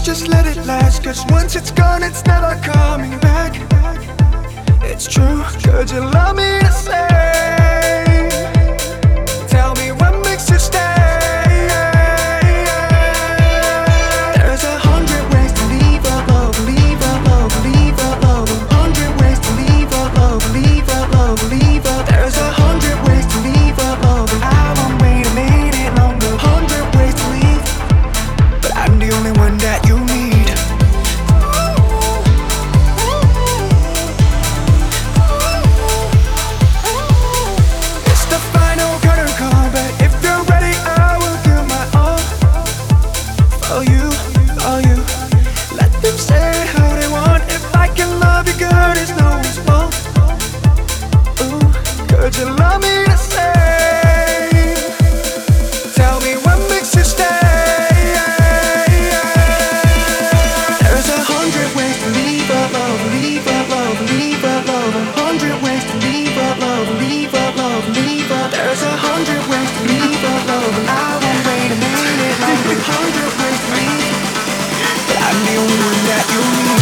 just let it last. Cause once it's gone, it's never coming back. It's true, could you love me the same? Tell me what makes you stay. There's 100 ways to leave a love, leave a love, leave a love. 100 ways to leave a love, leave a love, leave a. There's 100 ways to leave a love, and I won't wait a minute longer. 100 ways to leave, but I'm the only one that you need. It's the final curtain call, but if you're ready, I will give my all. For you, for you. Let them say how they want. If I can love you good, it's no one's fault. Ooh, could you love me the same? Tell me what makes you stay. There's 100 ways to leave a love, leave a love, leave a love. 100 ways to leave a love, leave a love, leave a. There's 100 ways to leave a love, and I won't wait a minute longer. 100 ways to leave, but I'm the only one that you need.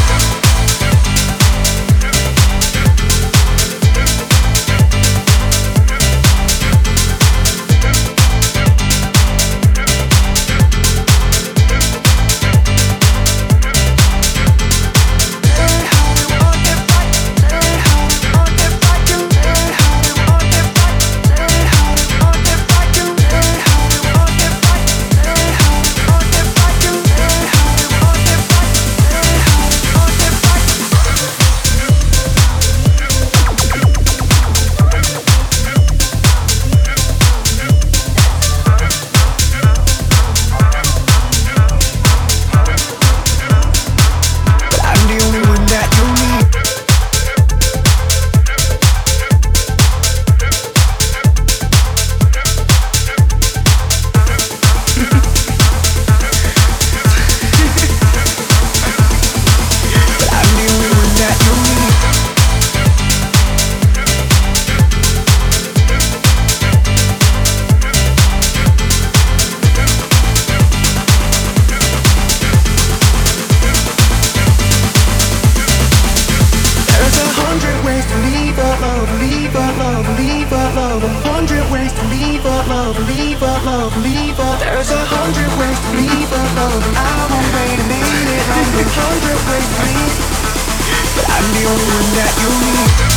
Leave a love, leave a love. 100 ways to leave a love, leave a love, leave a. There's 100 ways to leave a love, and I won't wait a minute longer. 100 ways to leave, but I'm the only one that you need.